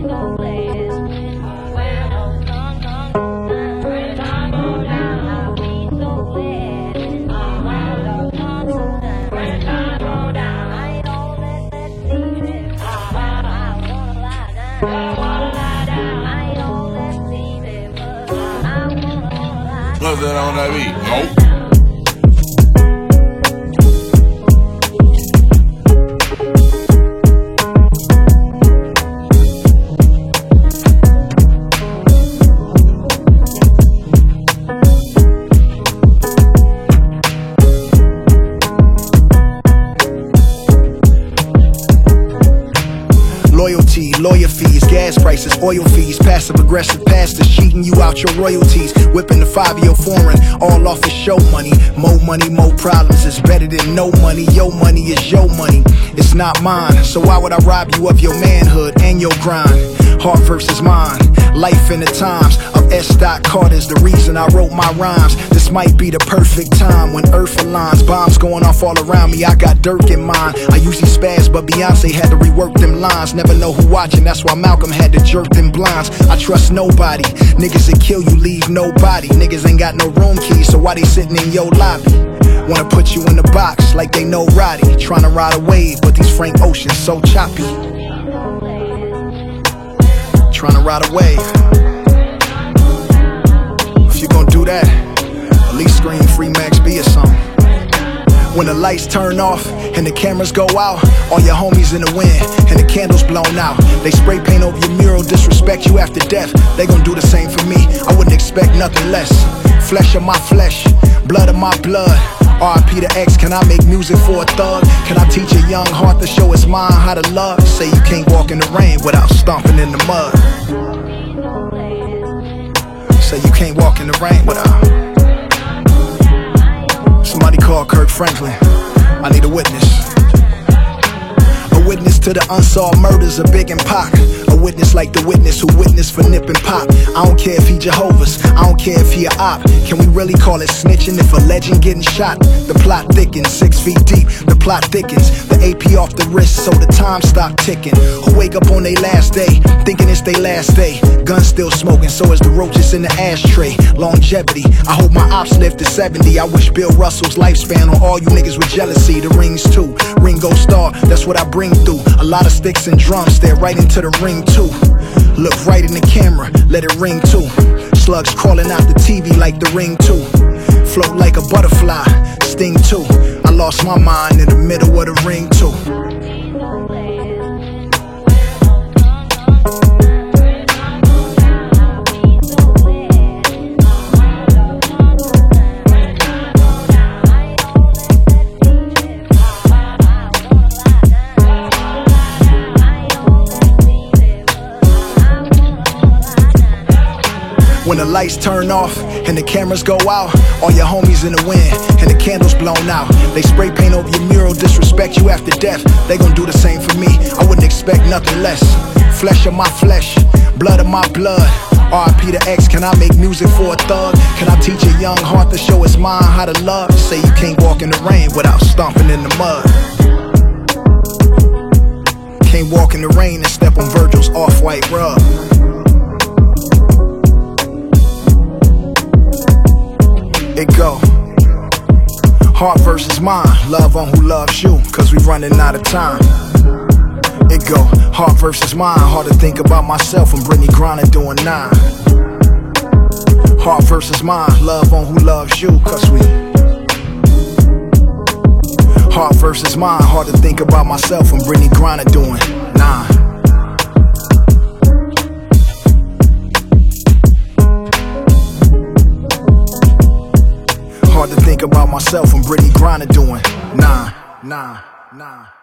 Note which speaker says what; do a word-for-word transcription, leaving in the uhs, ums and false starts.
Speaker 1: What's that on that beat? Nope.
Speaker 2: Loyalty, lawyer fees, gas prices, oil fees, passive aggressive pastors cheating you out your royalties, whipping the five-year foreign, all off of show money. More money, more problems, it's better than no money. Your money is your money, it's not mine. So why would I rob you of your manhood and your grind? Heart versus mind, life in the times of S. Carter's the reason I wrote my rhymes. This might be the perfect time when earth aligns. Bombs going off all around me, I got Dirk in mind. I usually spaz, but Beyonce had to rework them lines. Never know who watching, that's why Malcolm had to jerk them blinds. I trust nobody, niggas that kill you leave nobody. Niggas ain't got no room keys, so why they sitting in your lobby? Wanna put you in the box like they know Roddy. Tryna ride a wave, but these Frank Oceans so choppy. Tryna ride a wave. If you gon' do that, at least scream Free Max B or something. When the lights turn off and the cameras go out, all your homies in the wind and the candles blown out. They spray paint over your mural, disrespect you after death. They gon' do the same for me, I wouldn't expect nothing less. Flesh of my flesh, blood of my blood. R I P to X, can I make music for a thug? Can I teach a young heart to show its mind how to love? Say you can't walk in the rain without stomping in the mud. Say you can't walk in the rain without. Somebody call Kirk Franklin, I need a witness. A witness to the unsolved murders of Big and Pac. A witness like the witness who witnessed for Nip and Pop. I don't care if he Jehovah's, I don't care if he a op. Can we really call it snitching if a legend getting shot? The plot thickens, six feet deep, the plot thickens. The A P off the wrist so the time stop ticking. Who wake up on their last day, thinking it's their last day. Guns still smoking, so is the roaches in the ashtray. Longevity, I hope my ops live to seventy. I wish Bill Russell's lifespan on all you niggas with jealousy. The rings too, Ringo Starr, that's what I bring through. A lot of sticks and drums, stare right into the ring too. Look right in the camera, let it ring too. Slugs crawling out the T V like the ring too. Float like a butterfly, sting too. I lost my mind in the middle of the ring too. When the lights turn off and the cameras go out, all your homies in the wind and the candles blown out. They spray paint over your mural, disrespect you after death. They gon' do the same for me, I wouldn't expect nothing less. Flesh of my flesh, blood of my blood. R I P to X, can I make music for a thug? Can I teach a young heart to show its mind how to love? Say you can't walk in the rain without stomping in the mud. Can't walk in the rain and step on Virgil's off-white rug. It go heart versus mind, love on who loves you, cause we running out of time. It go heart versus mind, hard to think about myself and Brittany Griner doing nine. Heart versus mind, love on who loves you, cause we. Heart versus mind, hard to think about myself and Brittany Griner doing nine. Hard to think about myself and Brittany Griner doing nah, nah, nah.